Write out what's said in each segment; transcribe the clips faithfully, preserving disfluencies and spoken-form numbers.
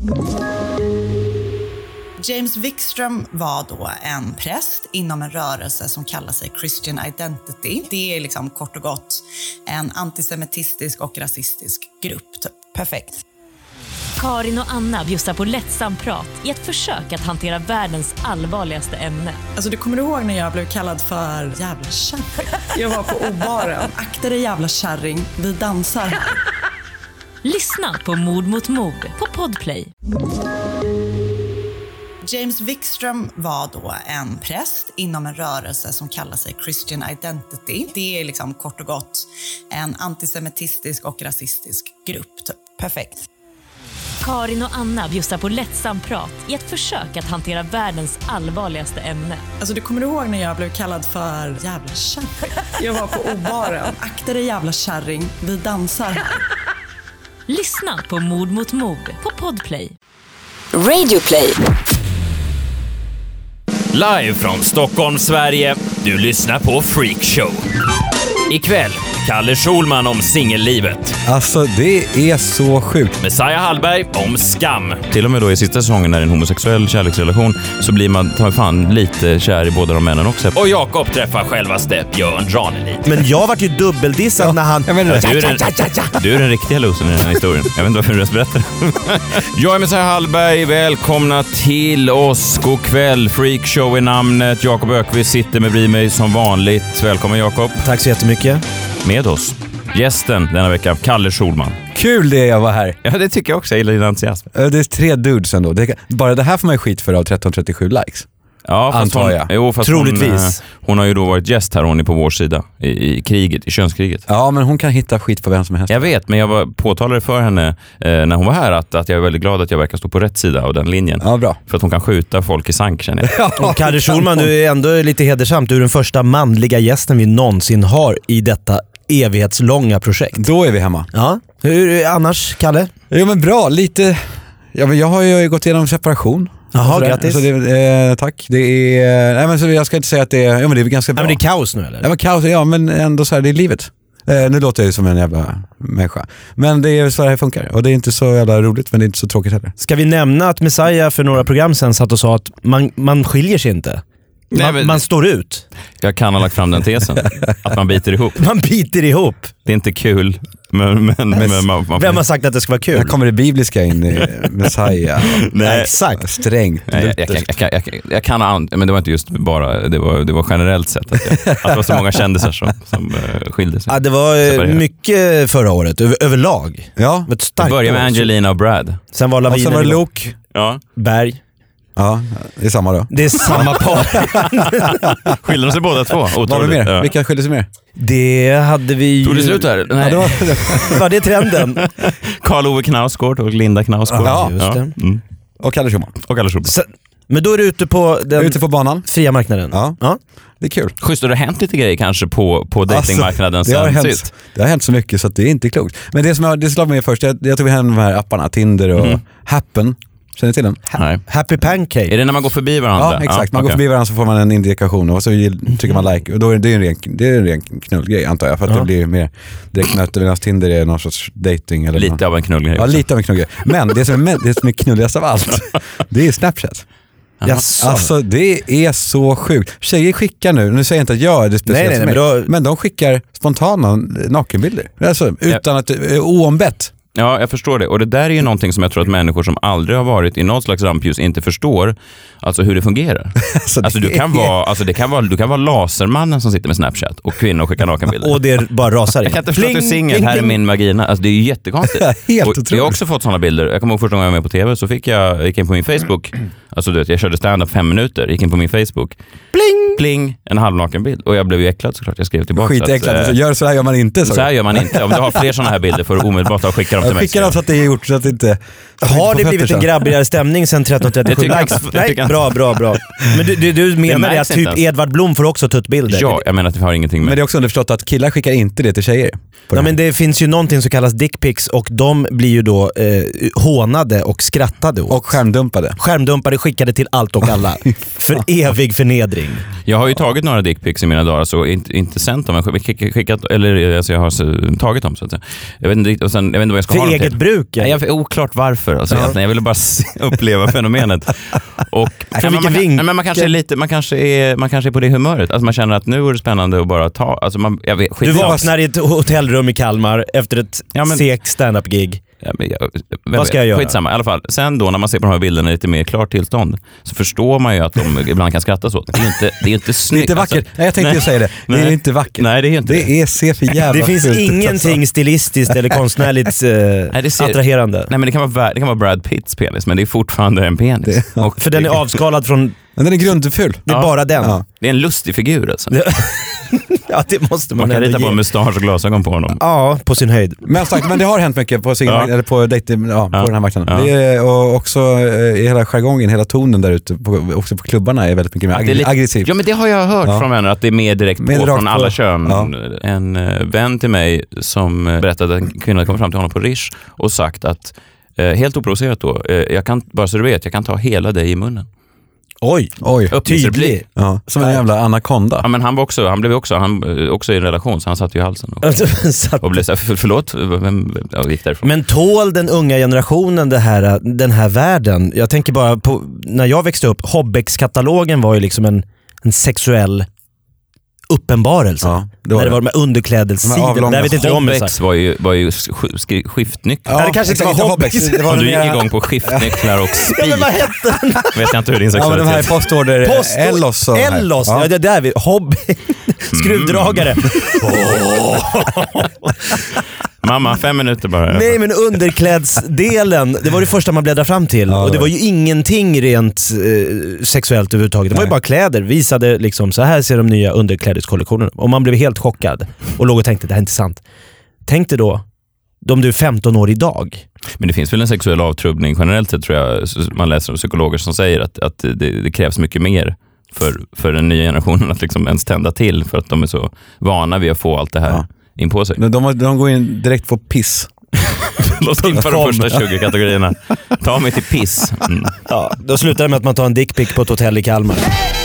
James Wikström var då en präst inom en rörelse som kallar sig Christian Identity. Det är liksom kort och gott en antisemitistisk och rasistisk grupp. Typ. Perfekt. Karin och Anna bjussar på lättsam prat i ett försök att hantera världens allvarligaste ämne. Alltså du kommer ihåg när jag blev kallad för jävla kärring? Jag var på O-baren. Akta dig jävla kärring, vi dansar här. Lyssna på Mord mot mord på Podplay. James Wikström var då en präst inom en rörelse som kallar sig Christian Identity. Det är liksom kort och gott en antisemitistisk och rasistisk grupp. Typ. Perfekt. Karin och Anna bjussar på lättsam prat i ett försök att hantera världens allvarligaste ämne. Alltså du kommer ihåg när jag blev kallad för jävla kärring? Jag var på O-baren. Akta dig jävla kärring, vi dansar här. Lyssna på Mord mot mord på Podplay. Radioplay. Live från Stockholm, Sverige. Du lyssnar på Freak Show. Ikväll, Kalle Schulman om singellivet. Alltså, det är så sjukt. Messiah Hallberg om skam. Till och med då i sista säsongen när det är en homosexuell kärleksrelation så blir man ta fan lite kär i båda de männen också. Och Jakob träffar självaste Björn Ranelid. Men jag var ju dubbeldissad ja. när han... Jag menar, du, är den, du är den riktiga losern i den här historien. Jag vet inte varför du ens berättar. Jag är Messiah Hallberg. Välkomna till oss. God kväll. Freak Show är namnet. Jakob Ökvist sitter med bredvid mig som vanligt. Välkommen Jakob. Tack så jättemycket. Med oss, gästen denna vecka, Kalle Schulman. Kul det jag var här. Ja, det tycker jag också. Jag gillar din entusiasm. Det är tre dudes ändå. Det, bara det här får man ju skit för av tretton trettiosju likes. Ja, fast antar hon, jag. Jo, fast troligtvis. Hon, hon har ju då varit gäst här, hon är på vår sida i, i kriget, i könskriget. Ja, men hon kan hitta skit på vem som helst. Jag vet, men jag var påtalade för henne eh, när hon var här att, att jag är väldigt glad att jag verkar stå på rätt sida av den linjen. Ja, bra. För att hon kan skjuta folk i sank, känner jag. Ja, Kalle Schulman, du är ändå lite hedersamt. Du är den första manliga gästen vi någonsin har i detta evighetslånga projekt. Då är vi hemma. Ja. Hur är annars, Kalle? Jo, men bra. Lite... Ja, men jag har ju gått igenom separation. Jaha, grattis. Så det, eh, tack. Det är... Nej, men så jag ska inte säga att det är... Ja, men det är ganska bra. Ja, men det är kaos nu, eller? Ja, men kaos, ja, men ändå så här, det är livet. Eh, nu låter jag ju som en jävla människa. Men det är så här det funkar. Och det är inte så jävla roligt, men det är inte så tråkigt heller. Ska vi nämna att Messiah för några program sen satt och sa att man, man skiljer sig inte? Man, Nej, men, man står ut. Jag kan ha lagt fram den tesen. Att man biter ihop. Man biter ihop. Det är inte kul. Men, men, men, men man, man, vem har sagt att det ska vara kul? Här kommer det bibliska in i Messiah. Nej, exakt. Strängt. Nej, jag, jag, jag, jag, jag kan ha, men det var inte just bara, det var, det var generellt sett att, jag, att det var så många kändisar som, som uh, skilde sig. Ja, det var uh, mycket förra året, över, överlag. Ja. Det började med Angelina och Brad. Sen var lavinen. Och sen var det Luke. Ja. Berg. Ja, det är samma då. Det är samma par. Skiljer de sig båda två? Vad var det mer? Ja. Vilka skiljer sig mer? Det hade vi ju... Tog det slut här? Nej. Ja, det var, var det trenden? Karl Ove Knausgård och Linda Knausgård. Ja, just det. Mm. Och Kalle Schulman. Och Kalle Schulman. Så, men då är du ute på den ute på banan. Fria marknaden. Ja. Ja. Det är kul. Schysst, har det hänt lite grejer kanske på, på datingmarknaden alltså, det har sen hänt, sist? Det har hänt så mycket så att det är inte klokt. Men det som jag, det slog mig först, jag, jag tog hem de här apparna, Tinder och mm. Happen. Känner ni till den? Nej. Happy Pancake. Är det när man går förbi varandra? Ja, exakt. Ja, man okay. går förbi varandra så får man en indikation och så trycker man like. Och då är det en ren, det är en ren knullgrej antar jag. För att ja. det blir mer direktmöte medan Tinder är någon sorts dating. Eller lite någon. av en knullgrej. Ja, lite av en knullgrej. Men det som är, det som är knulligast av allt, det är Snapchat. Yes. Alltså det är så sjukt. Tjejer skickar nu, nu säger jag inte att jag är det speciellt nej, nej, nej, men, då... men de skickar spontana nakenbilder. Alltså utan att, oombett. Ja, jag förstår det. Och det där är ju någonting som jag tror att människor som aldrig har varit i något slags rampljus inte förstår, alltså hur det fungerar. alltså, det alltså, du kan vara, alltså det kan vara, du kan vara lasermannen som sitter med Snapchat och kvinnor skickar nakenbilder. Och det bara rasar in. Jag kan inte förstå att du är singel, här är min vagina. Alltså det är ju jättekonstigt. Helt och jag har också fått sådana bilder. Jag kommer ihåg första gången jag var med på tv så fick jag, gick in på min Facebook. Alltså du vet, jag körde stand-up fem minuter, gick in på min Facebook. Pling! Pling! En halvnaken bild. Och jag blev ju äcklad såklart. Jag skrev tillbaka. Skitäcklad. Att, äh, gör så här gör man inte. Så, så här gör man inte. Om du har fler sådana här bilder får du omedelbart att skicka dem till mig. Skicka dem så att det är gjort så att det inte... Har det blivit en grabbigare stämning sen tretton trettiosju likes? Nej, bra, bra, bra. Men du, du, du menar det, det att typ inte. Edvard Blom får också tuttbilder? Ja, jag menar att vi har ingenting med. Men det är också underförstått att killar skickar inte det till tjejer. Ja, men det finns ju någonting som kallas dickpics och de blir ju då eh, hånade och skrattade åt. Och skärmdumpade. Skärmdumpade skickade till allt och alla. För evig förnedring. Jag har ju tagit några dickpics i mina dagar så inte, inte sänt dem, men skickat, eller alltså jag har tagit dem så att säga. Jag vet inte, och sen, jag vet inte vad jag ha dem eget till. bruk? Ja, jag är oklart varför. Alltså, ja. Jag ville bara uppleva fenomenet. Och, ja, men man, kan, men man, kanske är lite, man, kanske är, man kanske är på det humöret. Alltså, man känner att nu är det spännande att bara ta... Alltså, man, jag vet, du vaknar i ett hotellrum i Kalmar efter ett ja, men, sek stand-up-gig. Ja, men jag, Vad ska jag göra? Skitsamma. I alla fall. Sen då när man ser på de här bilderna i lite mer klart tillstånd så förstår man ju att de ibland kan skratta så. Det är inte, det är inte snyggt. Det är inte vackert. Alltså, nej, jag tänkte ju säga det. Det är inte vackert. Nej, det är inte. Det är ser för jävla Det finns ingenting alltså. stilistiskt eller konstnärligt eh, nej, det ser, attraherande. Nej, men det kan, vara, det kan vara Brad Pitts penis, men det är fortfarande en penis. Det, ja. Och, för den är avskalad från... Men den är grundfull. Det är ja. bara den. Ja. Det är en lustig figur alltså. Ja, det måste man. Man kan rita på en mustasch och glasögon på honom. Ja, på sin höjd. Men, sagt, men det har hänt mycket på, ja. eller på, dating, ja, på ja. den här marknaden. Ja. Det är, och också eh, hela jargongen, hela tonen där ute, på, också på klubbarna är väldigt mycket mer ag- lite, aggressiv. Ja, men det har jag hört ja. från vänner, att det är mer direkt mer på från på. alla kön. Ja. En uh, vän till mig som uh, berättade att en kvinna kom fram till honom på Rish och sagt att, uh, helt oprovocerat då, uh, jag kan, bara så du vet, jag kan ta hela dig i munnen. Oj, Oj. tydlig. Ja, som en jävla anakonda. Ja, men han var också, han blev också, han, också i en relation, så han satt ju i halsen. Och, och blev så här, för, förlåt, vem ja, gick därifrån? Men tål den unga generationen det här, den här världen? Jag tänker bara på, när jag växte upp, Hobbex-katalogen var ju liksom en, en sexuell uppenbarelse. Ja, det var när det, det var med underklädelssidan. Där vet inte om Hobbex var ju, var ju sk- skiftnycklar. Ja, det kanske inte var Hobbex. Det var om du gick igång på skiftnycklar och spik. Ja, men vad hette den? Vet jag inte hur din sexualitet. Ja, men de här postorder, Post- Ellos och Ellos, ja. Ja, det där vi Hobbex. Skruvdragare. Mm. Oh. Mamma, fem minuter bara. Nej, men underklädsdelen, det var det första man bläddrade fram till. Ja, och det var ju ingenting rent eh, sexuellt överhuvudtaget. Det var Nej. ju bara kläder. Visade liksom, så här ser de nya underklädeskollektionerna. Och man blev helt chockad. Och låg och tänkte, det här är inte sant. Tänk dig då, om du är femton år idag. Men det finns väl en sexuell avtrubbning generellt sett, tror jag. Man läser om psykologer som säger att, att det, det krävs mycket mer för, för den nya generationen att liksom ens tända till. För att de är så vana vid att få allt det här. Ja. In på sig. De, de, de går in direkt på piss. Låt in på de första tjugo kategorierna. Ta mig till piss. Mm. Ja, då slutar det med att man tar en dickpic på ett hotell i Kalmar.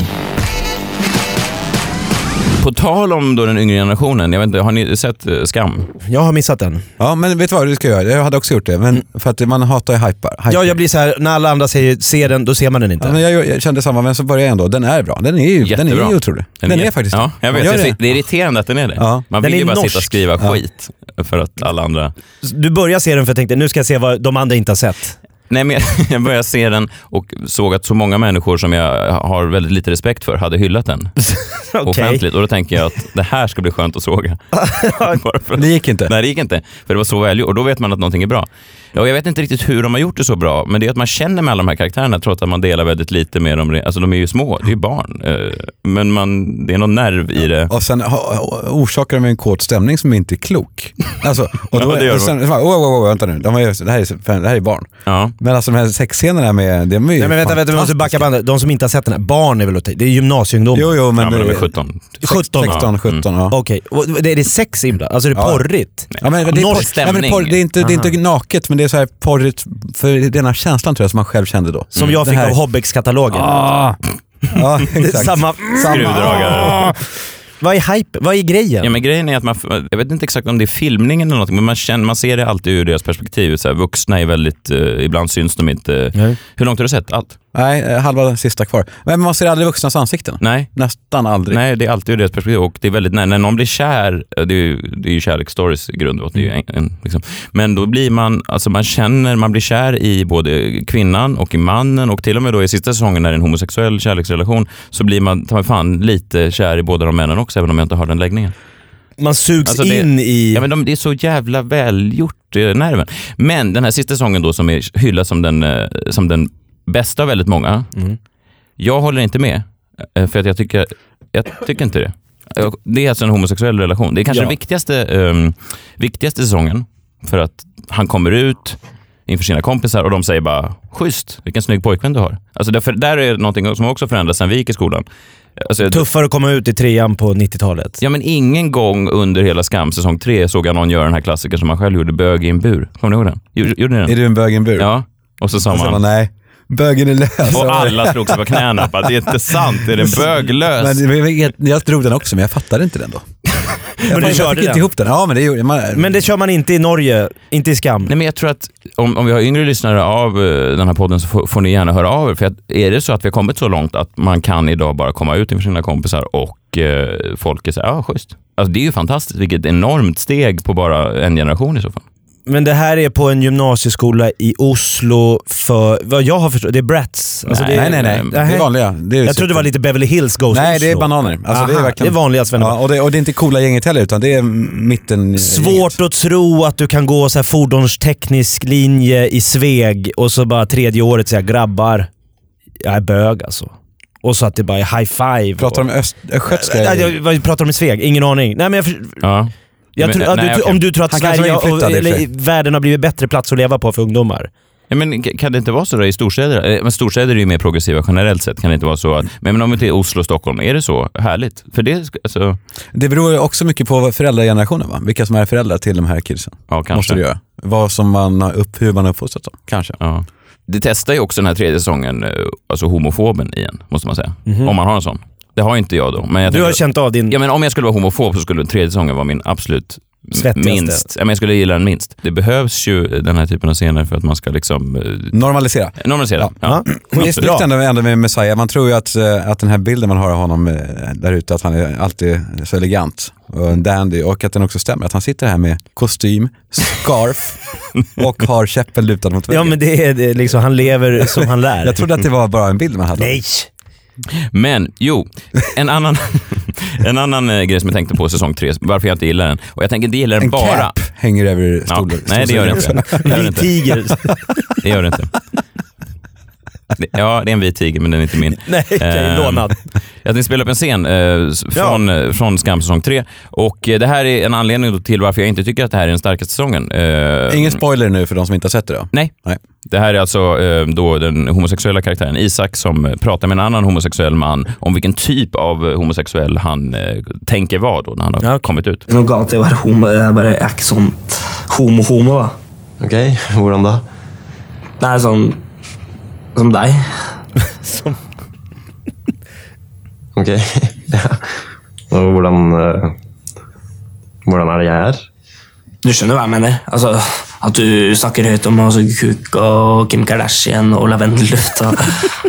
På tal om då den yngre generationen, jag vet inte, har ni sett uh, Skam? Jag har missat den. Ja, men vet du vad du ska göra? Jag hade också gjort det, men för att man hatar ju hypar. hypar. Ja, jag blir så här, när alla andra säger se den, då ser man den inte. Ja, men jag, jag kände samma, men så började jag ändå. Den är bra. Den är ju, den är ju otrolig. Den, den är, är faktiskt ja, jag vet. Det. det är irriterande att den är det. Ja. Man vill ju bara norsk. sitta och skriva ja. skit för att alla andra... Du börjar se den för att jag tänkte, nu ska jag se vad de andra inte har sett. Nej, men jag började se den och såg att så många människor som jag har väldigt lite respekt för hade hyllat den okay. offentligt. Och då tänker jag att det här ska bli skönt att såga. Det gick inte. Nej, det gick inte. För det var så välgjort. Och då vet man att någonting är bra. Och jag vet inte riktigt hur de har gjort det så bra, men det är att man känner med alla de här karaktärerna trots att man delar väldigt lite med dem. Alltså de är ju små, det är ju barn. Men man, det är någon nerv i det. Och sen orsakar de en kort stämning som inte är klok. Alltså, och då, ja, och sen, oh, oh, oh, vänta nu, de är, det, här är, det här är barn. Ja. Men alltså de här sexscenerna med... Det är Nej, men vänta, vänta, vi måste backa bandet. De som inte har sett den här, barn är väl det är gymnasieungdom. Jo, jo, men, ja, men de är sjutton. sjutton, sexton, sjutton, ja. Okej, okay. Det är det sex inbland? Alltså det är porrigt? Ja, men det är, porr, ja, men porr, det är inte, det är inte naket, men det är så här porrigt för den här känslan tror jag som man själv kände då. Som mm. jag fick här... av Hobbex-katalogen. Ah. Ja, exakt. Samma... Skruvdragare. Vad är hype? Vad är grejen? Ja, men grejen är att man, jag vet inte exakt om det är filmningen eller någonting, men man, känner, man ser det alltid ur deras perspektiv. Så här, vuxna är väldigt, eh, ibland syns de inte. Nej. Hur långt har du sett? Allt? Nej, halva sista kvar. Men man ser aldrig vuxnas ansikten. Nej. Nästan aldrig. Nej, det är alltid ur deras perspektiv. Och det är väldigt, när, när någon blir kär, det är ju, det är ju kärleksstories i grund. Det är ju en, en, liksom. Men då blir man, alltså man känner, man blir kär i både kvinnan och i mannen, och till och med då i sista säsongen när det är en homosexuell kärleksrelation så blir man, tar man fan lite kär i båda de männen också, även om jag inte har den läggningen. Man sugs alltså det, in i... Ja, men de, det är så jävla välgjort, eh, nerven. Men den här sista säsongen då som är hyllad som den, eh, som den bästa av väldigt många. Mm. Jag håller inte med. Eh, för att jag tycker, jag tycker inte det. Det är alltså en homosexuell relation. Det är kanske ja. den viktigaste, eh, viktigaste säsongen. För att han kommer ut inför sina kompisar och de säger bara, schysst, vilken snygg pojkvän du har. Alltså därför, där är någonting som också förändras sen vi gick i skolan. Alltså, tuffare att komma ut i trean på nittiotalet. Ja, men ingen gång under hela Skam säsong tre såg jag någon göra den här klassiker som man själv gjorde, bög i en bur. Kommer ni ihåg den? Gjorde ni den? Är du en bög i en bur? Ja. Och så sa man, man nej, bögen är lös. Och alla slog sig på knäna. Det är inte sant, är den böglös? Men, jag, jag drog den också, men jag fattade inte den då. Men du jag körde fick inte den. ihop den. Ja, men det gjorde man. Men det kör man inte i Norge, inte i Skam. Nej, men jag tror att om, om vi har yngre lyssnare av uh, den här podden så får, får ni gärna höra av er. För att är det så att vi har kommit så långt att man kan idag bara komma ut inför sina kompisar och uh, folk är så här, ja, schysst. Alltså det är ju fantastiskt, vilket enormt steg på bara en generation i så fall. Men det här är på en gymnasieskola i Oslo för, vad jag har förstått, det är Brats. Alltså nej, det är, nej, nej, nej. Det är vanliga. Det är jag trodde det var lite Beverly Hills Goes Nej, Oslo. det är bananer. Alltså, det är verkligen... det är vanliga svenner. Ja, och, det, och det är inte coola gänget heller, utan det är mitten. Svårt att tro att du kan gå så här fordonsteknisk linje i Sveg och så bara tredje året säga grabbar, jag är bög alltså. Och så att det bara är high five. Pratar och... de öst, östgötska? Nej, jag, vad pratar de i Sveg? Ingen aning. Nej, men jag... Ja. Jag tror, men, att nej, du, okay. Om du tror att Han Sverige och, eller, världen har blivit bättre plats att leva på för ungdomar. Ja, men kan det inte vara så då i storstäder? Men storstäder är ju mer progressiva generellt sett. Kan det inte vara så att, men om vi till Oslo och Stockholm, är det så härligt? För det, alltså... det beror ju också mycket på föräldragenerationen, va? Vilka som är föräldrar till de här kidsen. Ja, kanske. Måste det göra. Vad som man har upp, hur man har uppfostrat dem, kanske. Ja. Det testar ju också den här tredje säsongen, alltså homofoben igen, måste man säga. Mm-hmm. Om man har en sån. Det har inte jag då. Men jag du har tänker, känt av din... Ja, men om jag skulle vara homofob så skulle den tredje säsongen vara min absolut svettigaste. Minst. Ja, men jag skulle gilla den minst. Det behövs ju den här typen av scener för att man ska liksom... Eh, normalisera. Normalisera, ja. ja. ja. Det är snyggt ändå, ändå med Messiah. Man tror ju att, att den här bilden man har av honom där ute, att han är alltid så elegant och en dandy, och att den också stämmer. Att han sitter här med kostym, scarf och har käppen lutad mot väggen. Ja, men det är det, liksom, han lever som han lär. Jag trodde att det var bara en bild man hade. Nej! Men, jo, en annan, en annan eh, grej som jag tänkte på säsong tre, varför jag inte gillar den. Och jag tänker inte gilla den en bara... En cap hänger över stolen. Ja, nej, det gör det inte. Det gör det inte. Tiger. Det gör det inte. Ja, det är en vit tiger, men den är inte min. Nej, okay, eh, lånad. Jag tänkte spela upp en scen eh, från, ja. från Skam säsong tre. Och eh, det här är en anledning till varför jag inte tycker att det här är den starkaste säsongen. Eh, Ingen spoiler nu för de som inte har sett det då? Nej. nej. Det här är alltså eh, då den homosexuella karaktären Isak som pratar med en annan homosexuell man om vilken typ av homosexuell han eh, tänker vara då när han har ja. kommit ut. Det är nog galt att vara homo, det är bara är inte sånt homo-homo va. Okej, okay. Hvordan då? Det är sån som dig. som... Okej, okay. ja. Och hvordan, uh, hvordan är det jag är? Du skjønner hva jeg mener. Altså, at du snakker høyt om altså, Kuk og Kim Kardashian og lavendelluft. Og...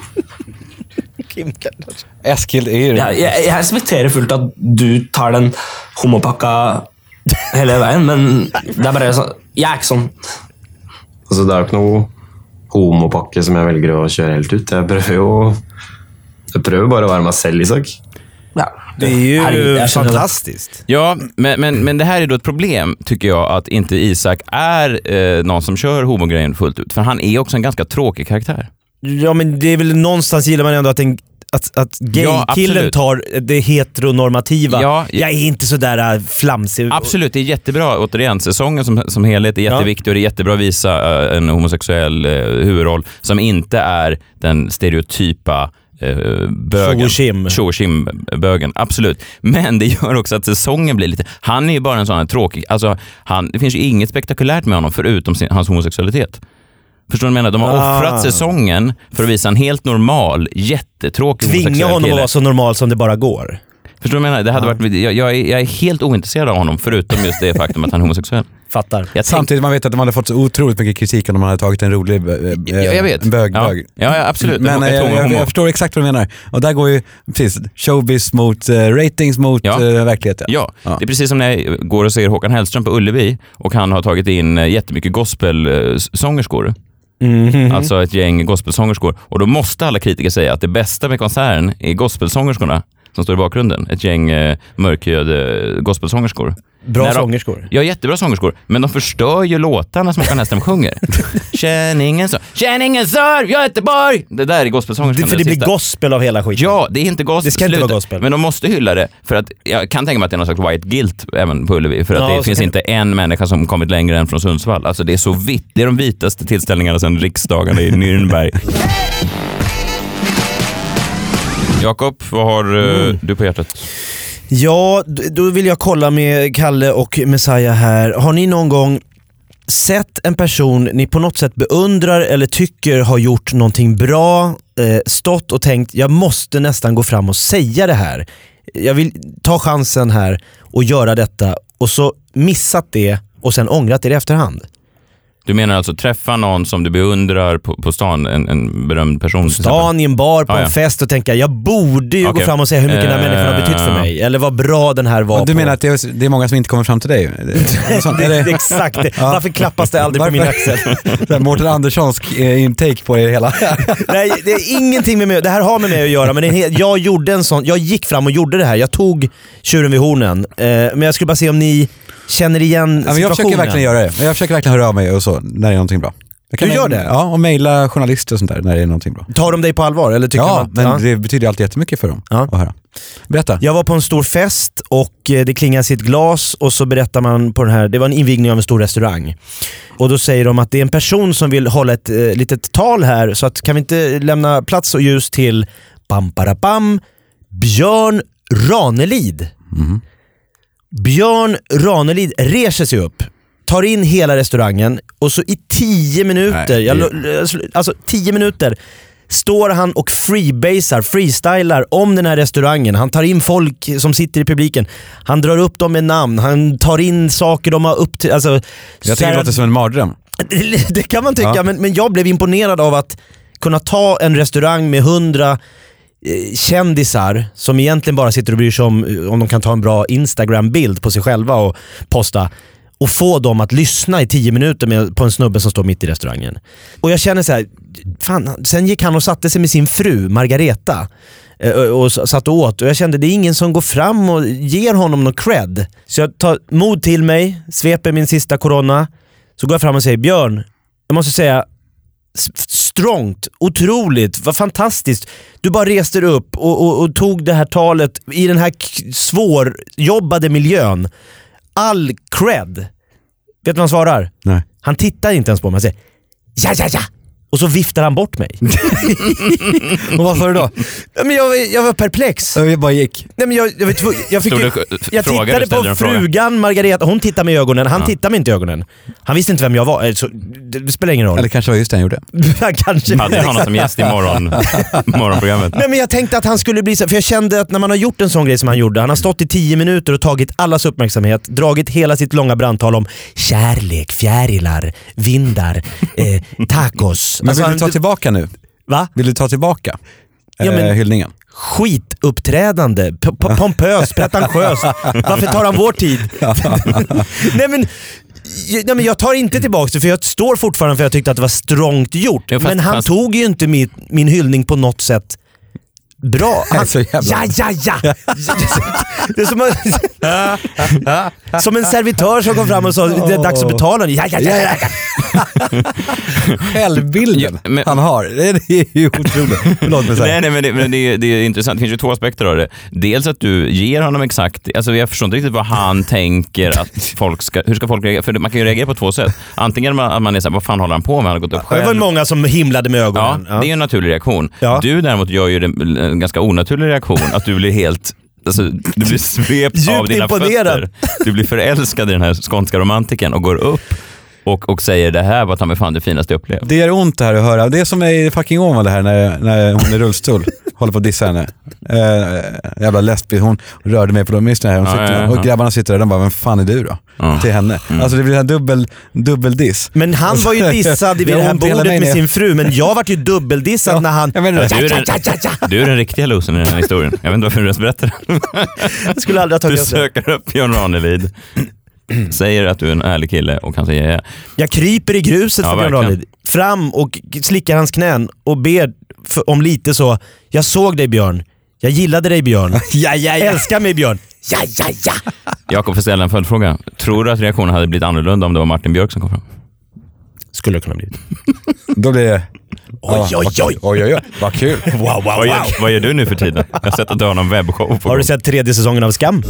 Kim Kardashian. Eskild är ja, jeg, jeg respekterer fullt at du tar den homopakka hele veien, men det er bare sånn, jeg er ikke sånn. Altså, det er jo ikke noe homopakke som jeg velger å kjøre helt ut. Jag prøver jo jag prøver bara att vara mig själv, Isak. Ja. Det är ju Herregud, fantastiskt. Ja, men, men, men det här är då ett problem, tycker jag, att inte Isak är eh, någon som kör homogrejen fullt ut. För han är också en ganska tråkig karaktär. Ja, men det är väl någonstans gillar man ändå att en att, att gay-killen ja, tar det heteronormativa. Ja, jag är inte så där flamsig. Absolut, det är jättebra. Återigen, säsongen som, som helhet är jätteviktig, ja. Och det är jättebra att visa uh, en homosexuell uh, huvudroll som inte är den stereotypa Uh, bögen. Tjoshim-bögen, absolut. Men det gör också att säsongen blir lite... Han är ju bara en sån här tråkig... Alltså, han, det finns ju inget spektakulärt med honom förutom sin, hans homosexualitet. Förstår du vad jag menar? De har ah. offrat säsongen för att visa en helt normal, jättetråkig homosexuell Tvinga honom kille. att vara så normal som det bara går. Förstår du vad jag menar? Det hade ja. varit, jag, jag, är, jag är helt ointresserad av honom förutom just det faktum att han är homosexuell. Fattar. Jag Samtidigt tänk... man vet att de hade fått så otroligt mycket kritik om de hade tagit en rolig äh, ja, jag vet. bög. Ja. bög. Ja, ja, absolut. Men jag, jag, jag, jag förstår exakt vad du menar. Och där går ju precis showbiz mot uh, ratings mot ja. uh, verkligheten. Ja. ja, det är precis som när jag går och ser Håkan Hellström på Ullevi och han har tagit in uh, jättemycket gospelsångerskor. Mm-hmm. Alltså ett gäng gospelsångerskor. Och då måste alla kritiker säga att det bästa med konserten är gospelsångerskorna som står i bakgrunden. Ett gäng eh, mörkhyade gospelsångerskor. Bra de, sångerskor. Ja, jättebra sångerskor. Men de förstör ju låtarna som Håkan Hellström sjunger. Känn ingen sorg, känn ingen sorg, Göteborg! Det där är gospelsångerskorna. Det, för det blir gospel av hela skiten. Ja, det är inte gospel. Det ska inte vara gospel. Men de måste hylla det. För att jag kan tänka mig att det är någon slags white guilt även på Ullevi. För att ja, det finns inte det. en människa som kommit längre än från Sundsvall. Alltså det är så vitt. Det är de vitaste tillställningarna sedan riksdagarna i Nürnberg. Jakob, vad har mm. du på hjärtat? Ja, då vill jag kolla med Kalle och Messiah här. Har ni någon gång sett en person ni på något sätt beundrar eller tycker har gjort någonting bra, eh, stått och tänkt jag måste nästan gå fram och säga det här. Jag vill ta chansen här och göra detta och så missat det och sen ångrat det i efterhand. Du menar alltså träffa någon som du beundrar på, på stan, en, en berömd person? På stan, i en bar, på ah, en ja. fest och tänka, jag borde ju okay. gå fram och säga hur mycket uh, den här människan har betytt för mig. Eller vad bra den här var. Du på. menar att det är, det är många som inte kommer fram till dig? Sånt, är det? Exakt. Ja. Varför klappas det aldrig på min axel? Mårten Anderssons intake på det hela. Nej, det är ingenting med mig. Det här har med mig att göra, men det är helt, jag gjorde en sån, jag gick fram och gjorde det här. Jag tog tjuren vid hornen. Eh, men jag skulle bara se om ni känner igen ja, situationen. Jag försöker verkligen göra det. Jag försöker verkligen höra av mig och så, när det är någonting bra. Du gör det? Ja, och mejla journalister och sånt där när det är någonting bra. Tar de dig på allvar? Eller tycker ja, man, men ja, det betyder alltid jättemycket för dem ja. att höra. Berätta. Jag var på en stor fest och det klingar sitt glas och så berättar man på den här, det var en invigning av en stor restaurang. Och då säger de att det är en person som vill hålla ett eh, litet tal här, så att kan vi inte lämna plats och ljus till bam, bam, Björn Ranelid. Mm. Björn Ranelid reser sig upp, tar in hela restaurangen och så i tio minuter, Nej, jag, alltså tio minuter står han och freebasar, freestylar om den här restaurangen. Han tar in folk som sitter i publiken. Han drar upp dem med namn. Han tar in saker de har upp till. Alltså, jag tycker det låter som en mardröm. Det, det kan man tycka, ja. men, men jag blev imponerad av att kunna ta en restaurang med hundra eh, kändisar som egentligen bara sitter och bryr sig om om de kan ta en bra Instagram-bild på sig själva och posta. Och få dem att lyssna i tio minuter med, på en snubbe som står mitt i restaurangen. Och jag känner så här, fan, sen gick han och satte sig med sin fru Margareta och, och satt och åt. Och jag kände, det är ingen som går fram och ger honom någon cred. Så jag tar mod till mig, sveper min sista corona. Så går jag fram och säger, Björn, jag måste säga, strångt, otroligt, vad fantastiskt. Du bara reste upp och, och, och tog det här talet i den här svårjobbade miljön. All cred. Vet du vad han svarar? Nej. Han tittar inte ens på mig. Han säger, ja, ja, ja. Och så viftar han bort mig. Och vad sa du då? Men jag, jag var perplex. Jag bara gick. Nej, men jag, jag, jag, jag, fick ju, jag tittade på frugan Margareta. Hon tittade mig i ögonen. Han ja. tittade mig inte i ögonen. Han visste inte vem jag var. Så det, det spelar ingen roll. Eller kanske var just det han gjorde. kanske. Hade honom som gäst i morgon, morgonprogrammet. Nej, men jag tänkte att han skulle bli så. För jag kände att när man har gjort en sån grej som han gjorde. Han har stått i tio minuter och tagit allas uppmärksamhet. Dragit hela sitt långa brandtal om kärlek, fjärilar, vindar, eh, tacos. Men vill alltså, du ta tillbaka nu? Va? Vill du ta tillbaka eh, ja, men, hyllningen? Skituppträdande, p- p- pompös, pretentiös. Varför tar han vår tid? nej, men, nej men jag tar inte tillbaka det, för jag står fortfarande för jag tyckte att det var strångt gjort. Ja, fast, men han fast... tog ju inte min, min hyllning på något sätt bra. Han, ja, ja, ja. Det är som en, som en servitör som kom fram och sa det är dags att betala. Ja, ja, ja, ja. Självbilden ja, men, han har. Det är ju otroligt. nej, nej, men, det, men det, är, det är intressant. Det finns ju två aspekter av det. Dels att du ger honom exakt, alltså jag förstår inte riktigt vad han tänker att folk ska, hur ska folk reagera? För man kan ju reagera på två sätt. Antingen att man är så här, vad fan håller han på med? Han har gått upp själv. Det var många som himlade med ögonen. Ja, ja. Det är en naturlig reaktion. Ja. Du däremot gör ju en ganska onaturlig reaktion, att du blir helt alltså, du blir svept av dina fötter. Du blir förälskad i den här skånska romantiken och går upp och, och säger det här var ta mig fan det finaste jag upplevt. Det är ont här att höra. Det är som är fucking Åman det här när, när hon är rullstol. Håller på att dissa henne. Äh, jävla lesbisk. Hon rörde mig på de minst här. Hon sitter, ja, ja, ja. Och grabbarna sitter där. De bara, vem fan är du då? Ja. Till henne. Mm. Alltså det blir en dubbel, dubbel diss. Men han var ju dissad vid det här bordet med ner. sin fru. Men jag var ju dubbeldissad ja. när han... Jag menar, du, är den, ja, ja, ja, ja. du är den riktiga losen i den här historien. Jag vet inte varför du ens berättar. Jag skulle aldrig ha tagit Du söker upp Björn Ranelid. Säger att du är en ärlig kille och han säger ja. Jag kryper i gruset ja, för Björn Ranelid. Fram och slickar hans knän och ber för, om lite så. Jag såg dig Björn. Jag gillade dig Björn. ja, ja, ja. Älskar mig Björn. Ja, ja, ja. Jakob får ställa en följdfråga. Tror du att reaktionen hade blivit annorlunda om det var Martin Björk som kom fram? Skulle det kunna bli. Då blir det... Oj, oj, oj. Oj, oj, oj. Vad kul. Wow, wow, vad, gör, wow. vad gör du nu för tiden? Jag har sett att du har någon webbshow på Har du sett tredje säsongen av Skam?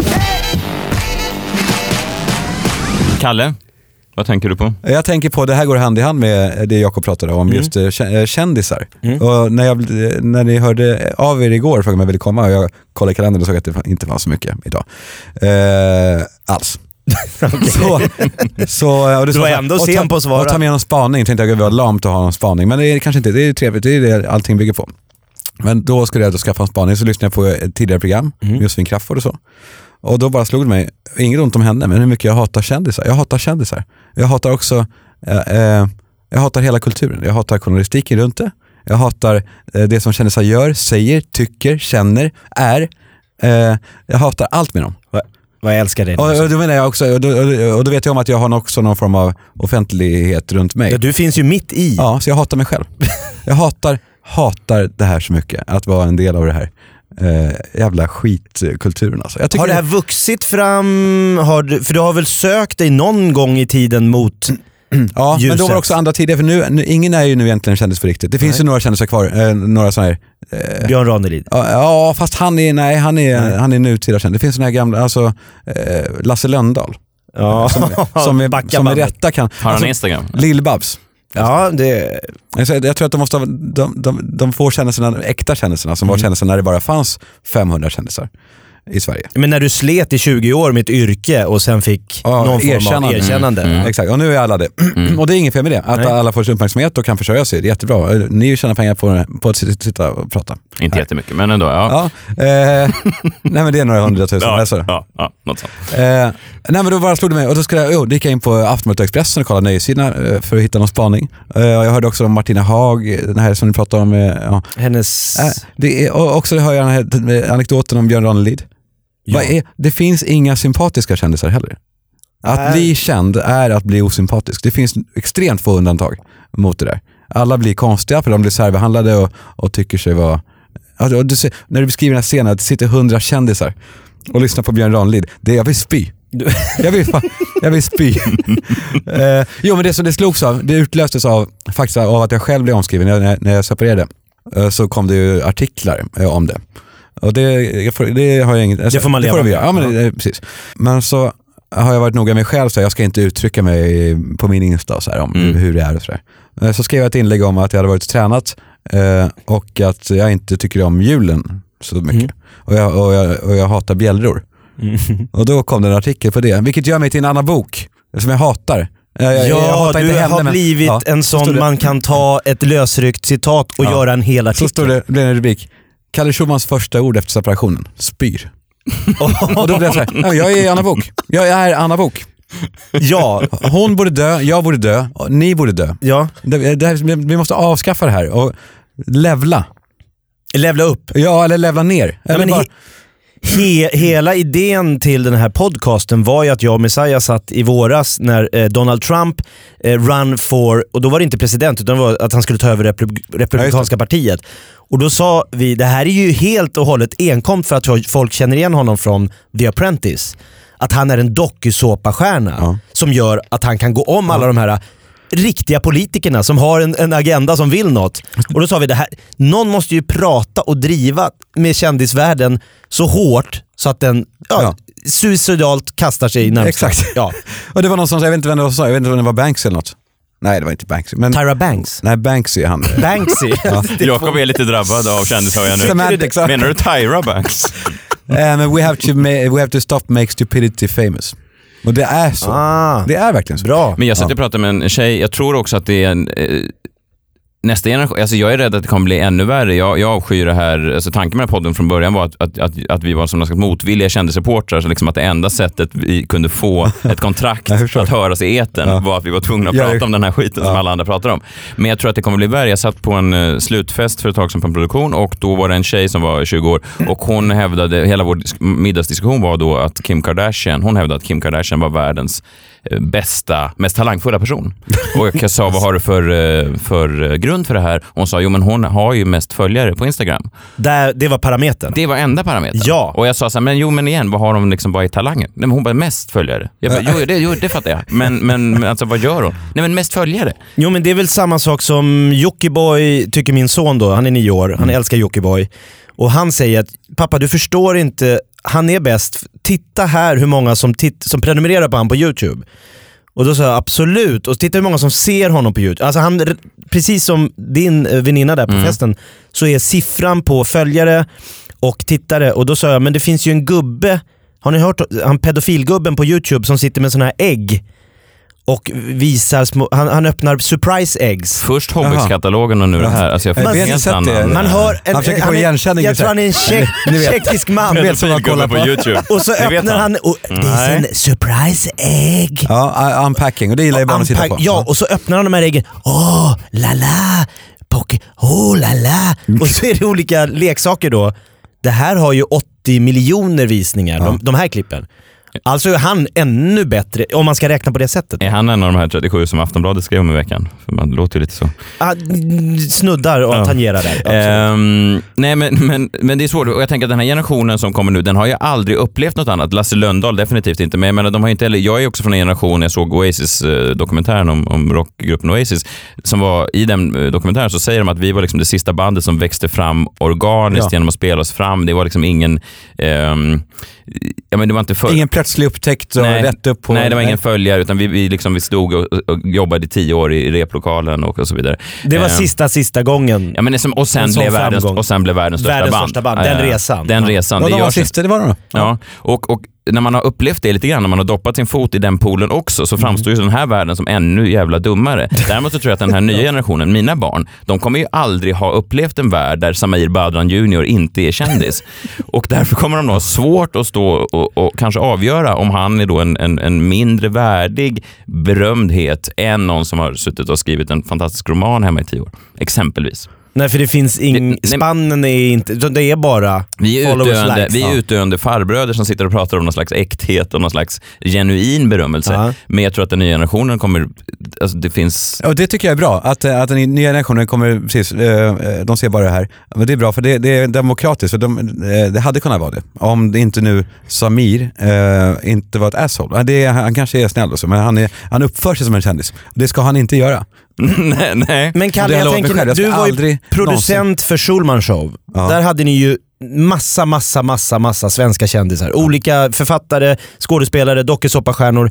Kalle, vad tänker du på? Jag tänker på, det här går hand i hand med det Jakob pratade om, mm. just uh, kändisar. Mm. Och när, jag, när ni hörde av er igår frågade om jag ville komma och jag kollade kalendern och såg att det inte fanns så mycket idag. Uh, alls. så, så, och det du var ändå sen på att svara. Och ta med någon spaning, tänkte jag att det var lamt att ha någon spaning. Men det är kanske inte, det är trevligt, det är det allting bygger på. Men då skulle jag då skaffa en spaning, så lyssnade jag på ett tidigare program, mm. Josefin Crafoord och så. Och då bara slog det mig, inget ont om henne, men hur mycket jag hatar kändisar. Jag hatar kändisar. Jag hatar också, eh, eh, jag hatar hela kulturen. Jag hatar journalistiken runt det. Jag hatar eh, det som kändisar gör, säger, tycker, känner, är. Eh, jag hatar allt med dem. Vad jag älskar det. Och, och, då menar jag också, och, då, och då vet jag om att jag har också någon form av offentlighet runt mig. Ja, du finns ju mitt i. Ja, så jag hatar mig själv. Jag hatar, hatar det här så mycket, att vara en del av det här. Uh, jävla skitkulturen alltså. Jag har det här det... vuxit fram? Har du, för du har väl sökt dig någon gång i tiden mot ja, ljuset. Men då var det också andra tider. För nu, nu, ingen är ju nu egentligen kändis för riktigt. Det finns nej. ju några kändisar kvar. Eh, några sådana här... Eh, Björn Ranelid. Ja, ja, fast han är, nej, han är, nej. han är nutida känd. Det finns såna här gamla, alltså eh, Lasse Lönndahl. Ja. Som, som, är, som är rätta kan. Har han alltså, Instagram? Lill-Babs. Ja, det... Jag, jag tror att de måste ha, de, de, de får kändisarna, äkta kändisarna som mm. var kändisar när det bara fanns femhundra kändisar i Sverige. Men när du slet i tjugo år med ett yrke och sen fick ja, någon form erkännande. av erkännande. Mm. Mm. Exakt, och nu är alla det. Mm. Och det är inget fel med det. Att Nej. alla får sin uppmärksamhet och kan försörja sig, det är jättebra. Ni tjänar pengar på, på att sitta och prata. Inte här. Jättemycket, men ändå. Ja. ja eh, nej men det är några hundratusen. Ja, alltså. ja, ja, något sånt. Eh, nej men då bara slog det mig. Och då skulle jag, jo, det gick jag in på Aftonbladet Expressen och kolla nöjesidorna eh, för att hitta någon spaning. Eh, jag hörde också om Martina Haag, den här som ni pratade om. Eh, ja. Hennes... Eh, det är, och också hör jag den här anekdoten om Björn Ranelid. Ja. Är, det finns inga sympatiska kändisar heller. Att äh. bli känd är att bli osympatisk. Det finns extremt få undantag mot det där. Alla blir konstiga för de blir särbehandlade och, och tycker sig vara... Alltså, du ser, när du beskriver den här scenen att det sitter hundra kändisar och lyssnar på Björn Ranelid, det är jag vill spy. jag, vill, jag vill spy. uh, jo men det som det slogs av, det utlöstes av faktiskt av att jag själv blev omskriven när, när jag separerade. Uh, så kom det ju artiklar uh, om det. Och det, det har jag inget... Alltså, det får man leva med. Ja, men, ja. precis. Men så har jag varit noga med mig själv så jag ska inte uttrycka mig på min Insta och så här, om mm. hur det är och så där. Så skrev jag ett inlägg om att jag hade varit tränat eh, och att jag inte tycker om julen så mycket. Mm. Och, jag, och, jag, och jag hatar bjällror. Mm. Och då kom det en artikel på det, vilket gör mig till en annan bok som jag hatar. Jag, jag, ja, jag du henne, har men, blivit ja, en sån man kan ta ett lösryckt citat och ja. göra en hel artikel. Så står det, det blir en rubrik. Kalle Schumans första ord efter separationen. Spyr. Och då blev jag så här, jag är Anna Bok. Jag är Anna Bok. Ja. Hon borde dö, jag borde dö, ni borde dö. Ja. Det, det, vi måste avskaffa det här och levla. Levla upp? Ja, eller levla ner. Ja, eller men bara... he, hela idén till den här podcasten var ju att jag och Messiah satt i våras när eh, Donald Trump eh, run for, och då var det inte president utan det var att han skulle ta över Repub- Republikanska ja, partiet. Och då sa vi, det här är ju helt och hållet enkom för att folk känner igen honom från The Apprentice. Att han är en dokusåpastjärna ja. som gör att han kan gå om ja. alla de här riktiga politikerna som har en, en agenda som vill något. Och då sa vi det här, någon måste ju prata och driva med kändisvärlden så hårt så att den ja, ja. suicidalt kastar sig närmast. Exakt. Ja. Och det var någon som, jag vet inte vem det var, jag vet inte om det var Banks eller något. Nej, det var inte Banksy. Men... Tyra Banks? Nej, Banksy han. Banksy? Ja. Jakob är lite drabbad av kändishör jag nu. Menar du Tyra Banks? um, we, have to ma- we have to stop make stupidity famous. Och det är så. Ah, det är verkligen så. Bra. Men jag satt och pratade med en tjej, jag tror också att det är en... Eh, nästa generation, alltså jag är rädd att det kommer bli ännu värre. Jag, jag avskyr det här, alltså tanken med den här podden från början var att, att, att, att vi var som någon slags motvilliga kändisreportrar, så liksom att det enda sättet vi kunde få ett kontrakt att höras i etern ja. var att vi var tvungna att prata ja, om den här skiten ja. som alla andra pratar om. Men jag tror att det kommer bli värre. Jag satt på en uh, slutfest för ett tag som på en produktion och då var det en tjej som var tjugo år och hon hävdade, hela vår disk- middagsdiskussion var då att Kim Kardashian, hon hävdade att Kim Kardashian var världens bästa, mest talangfulla person. Och jag sa, vad har du för, för grund för det här? Och hon sa, jo men hon har ju mest följare på Instagram. Där, det var parametern. Det var enda parametern. Ja. Och jag sa så här, men jo men igen, vad har de liksom bara i talangen? Nej men hon bara, mest följare. Jag bara, jo det, jo, det fattar jag. Men, men alltså vad gör hon? Nej men mest följare. Jo men det är väl samma sak som Jockiboi tycker min son då, han är nio år, han mm. älskar Jockiboi. Och han säger att, pappa du förstår inte, han är bäst. Titta här hur många som, titt- som prenumererar på han på YouTube. Och då sa jag absolut. Och titta hur många som ser honom på YouTube. Alltså han, precis som din väninna där på mm. festen, så är siffran på följare och tittare. Och då sa jag, men det finns ju en gubbe, har ni hört han pedofilgubben på YouTube som sitter med såna här ägg och visar små, han, han öppnar surprise eggs. Först Hobbits-katalogen och nu det här. Alltså jag Jag har helt inte sett det. annan- Man hör en, Han försöker få han är- igenkänning. Jag tror han är en tjeck, tjeckisk man. Vet som man kollar på YouTube. Och så Det vet öppnar han och det är Nej. en surprise egg. Ja, unpacking. Och det gillar jag bara att titta Unpack- på. Ja, och så öppnar han de här äggen. Åh, la la, poke, åh, la la. Och så är det olika leksaker då. Det här har ju åttio miljoner visningar, de, de här klippen. Alltså är han ännu bättre, om man ska räkna på det sättet. Är han en av de här trettiosju som Aftonbladet skrev om i veckan? För man låter ju lite så. Ah, snuddar och Ja. tangerar där. absolut. Ehm, nej men, men, men det är svårt och jag tänker att den här generationen som kommer nu, den har ju aldrig upplevt något annat. Lasse Lönndahl definitivt inte, men jag menar, de har inte heller, jag är också från en generation, jag såg Oasis-dokumentären om, om rockgruppen Oasis, som var i den dokumentären så säger de att vi var liksom det sista bandet som växte fram organiskt Ja. genom att spela oss fram. Det var liksom ingen ehm, ja, men det var inte för... Ingen plötslig upptäckt och Nej. rätt upp på... Nej, det var ingen följare, utan vi, vi, liksom, vi stod och, och jobbade i tio år i replokalen och, och så vidare. Det var Ehm, sista, sista gången. Ja, men det som, och, sen En sån blev världens, framgång. och sen blev världens största Världens band. största band. Den Ja, resan. Den Ja. resan. Ja, det de var görs- sista, det var de. Ja, och, och när man har upplevt det lite grann, när man har doppat sin fot i den poolen också, så framstår ju den här världen som ännu jävla dummare. Däremot så tror jag att den här nya generationen, mina barn, de kommer ju aldrig ha upplevt en värld där Samir Badran junior inte är kändis. Och därför kommer de nog ha svårt att stå och, och kanske avgöra om han är då en, en, en mindre värdig berömdhet än någon som har suttit och skrivit en fantastisk roman hemma i tio år. Exempelvis. Nej, för det finns ing... Det- Spannen är inte... Det är bara Vi är, followers, utdöende, likes. vi är Ja. utdöende farbröder som sitter och pratar om någon slags äkthet och någon slags genuin berömmelse. Ja. Men jag tror att den nya generationen kommer... Alltså det finns... Och det tycker jag är bra, att, att den nya generationen kommer, precis, eh, de ser bara det här. Men det är bra, för det, det är demokratiskt, för de, eh, det hade kunnat vara det. Om det inte nu Samir eh, inte var ett asshole. Det är, han kanske är snäll och så, men han, är, han uppför sig som en kändis. Det ska han inte göra. nej, nej. Men Och Kalle, det har jag jag lovat mig tänker, själv, jag ska du var ju aldrig producent för Schulman Show. Ja. Där hade ni ju massa, massa, massa, massa svenska kändisar. Olika författare, skådespelare, dokusåpastjärnor.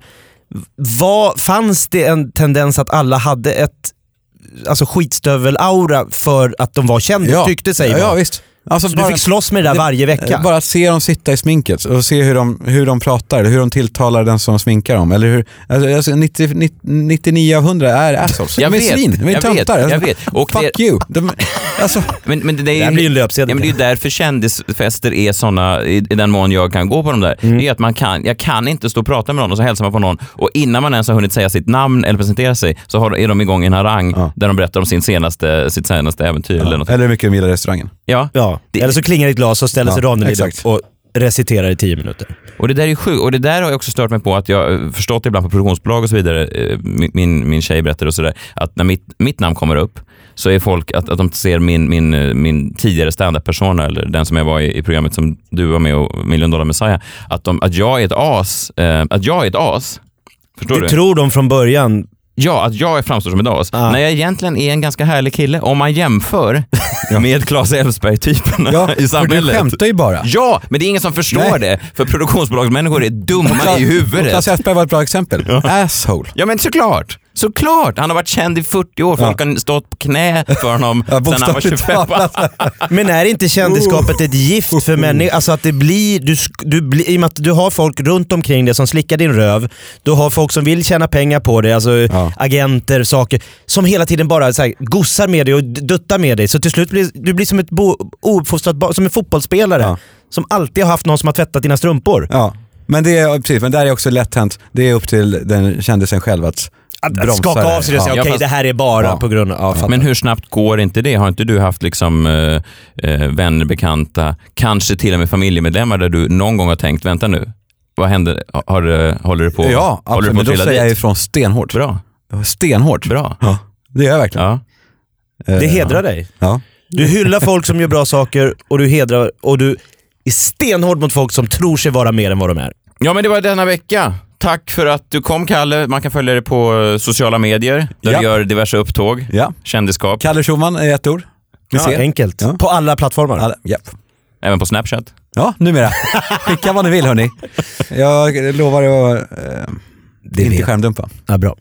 Vad fanns det en tendens att alla hade ett alltså skitstövel-aura för att de var kända, tyckte sig ja, vara? ja, visst. Alltså Så du fick slåss med det där varje vecka? Bara att se dem sitta i sminket och se hur de, hur de pratar, hur de tilltalar den som sminkar dem. Eller hur, alltså nittio, nittionio av hundra är assholes. Jag de är vet, svin, de är jag töntar. vet, jag vet. Och Fuck det- you. De, alltså, Men, men det, är Det här ju, blir ju en löpsedel. ja, men det är ju därför kändisfester är såna, i, i den mån jag kan gå på dem där. Mm. Det är att man kan, jag kan inte stå och prata med någon och så hälsar man på någon och innan man ens har hunnit säga sitt namn eller presentera sig så har, är de igång i en harang Ja. där de berättar om sin senaste, sitt senaste äventyr eller något. eller hur mycket de gillar restaurangen. Ja. Ja, Det- eller så klingar ett glas och ställer sig Ja, Ranelid exakt. upp och reciterar i tio minuter. Och det där är ju sjukt. Och det där har jag också stört mig på att jag eh, förstått ibland på produktionsbolag och så vidare. eh, Min, min, min tjej berättar och sådär. Att när mitt, mitt namn kommer upp så är folk att, att de ser min, min, eh, min tidigare stand-up-persona eller den som jag var i, i programmet som du var med och Million Dollar Messiah. Att, de, att jag är ett as. Eh, att jag är ett as. Förstår Du du? tror de från början. Ja, att jag framstår som ett as. Ah. När jag egentligen är en ganska härlig kille. Om man jämför med Claes Elfsberg-typerna Ja, i för du samhället. skämtar ju bara. Ja, men det är ingen som förstår Nej. det. För produktionsbolagsmänniskor är dumma i huvudet. Claes Elfsberg var ett bra exempel. Asshole. Ja men såklart. Såklart. Han har varit känd i fyrtio år. Folk har stått på knä för honom Ja, sedan han var bokstavligt tjugofem. talat. Men är inte kändisskapet ett gift för människor? Alltså att det blir, du, sk- du blir, i och med att du har folk runt omkring dig som slickar din röv, du har folk som vill tjäna pengar på dig, alltså Ja. agenter, saker, som hela tiden bara så här, gossar med dig och duttar med dig. Så till slut blir du blir som ett bo, ouppfostrat barn, som en fotbollsspelare Ja. som alltid har haft någon som har tvättat dina strumpor. Ja, men det är precis, men där är också lätt hänt. Det är upp till den kändisen själv att, Att, bromsa att skaka det. av sig det och säga Ja, okej, fast- det här är bara Ja. på grund av... Ja, fattar. Men hur snabbt går inte det? Har inte du haft liksom eh, eh, vänner, bekanta, kanske till och med familjemedlemmar där du någon gång har tänkt, vänta nu, vad händer? Har, har, du- håller du på, Ja, håller absolut. du på Men att då trilla säger jag dit? ifrån stenhårt. Bra, Stenhårt. bra. Ja, det gör jag verkligen. Ja. Eh, Det hedrar dig. Ja. Du hyllar folk som gör bra saker och du hedrar och du är stenhård mot folk som tror sig vara mer än vad de är. ja, men det var denna vecka. Tack för att du kom, Kalle. Man kan följa dig på eh, sociala medier där Ja. du gör diverse upptåg. Ja. Kändisskap. Kalle Schumann är ett ord. Vi Ja, ser. enkelt. Ja. På alla plattformar. Alla, japp. Även på Snapchat. Ja, numera. Skicka vad ni vill hörni. Jag lovar att eh, det är inte skärmdumpa. Ja, bra.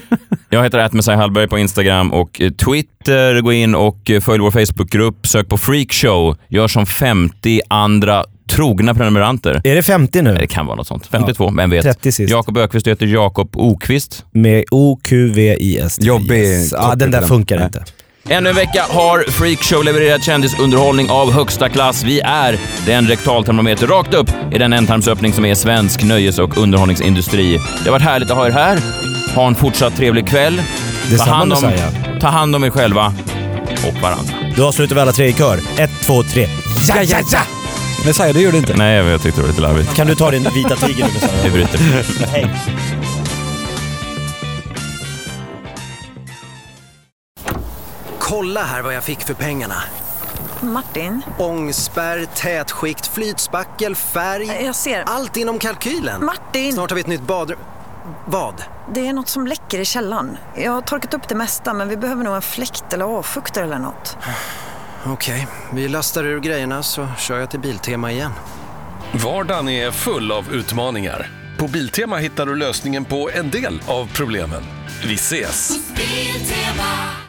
Jag heter att Messiah Hallberg på Instagram och eh, Twitter. Gå in och eh, följ vår Facebookgrupp. Sök på Freakshow. Gör som femtio andra trogna prenumeranter. Är det femtio nu? Det kan vara något sånt. femtiotvå, ja. Men vet. trettio sist. Jakob Ökvist heter Jakob Okvist. Med O Q V I S. Jobbig. Ja, den där funkar Nej. inte. Ännu en vecka har Freakshow levererat kändisunderhållning av högsta klass. Vi är den rektaltermometer rakt upp i den ändtarmsöppning som är svensk nöjes- och underhållningsindustri. Det har varit härligt att ha er här. Ha en fortsatt trevlig kväll. Ta hand, om, ta hand om er själva och varandra. Då avslutar vi alla tre i kör. Ett, två, tre. Ja, ja, ja! Messiah, det gjorde inte. Nej, jag tyckte det var lite larvigt. Kan du ta din vita tiger nu, Messiah? Vi bryter. Hej. Kolla här vad jag fick för pengarna. Martin. Ångspärr, tätskikt, flytspackel, färg. Jag ser. Allt inom kalkylen. Martin. Snart har vi ett nytt badrum. Vad? Det är något som läcker i källaren. Jag har torkat upp det mesta, men vi behöver nog en fläkt eller avfuktare eller något. Okej, okay. Vi lastar ur grejerna så kör jag till Biltema igen. Vardagen är full av utmaningar. På Biltema hittar du lösningen på en del av problemen. Vi ses! Biltema.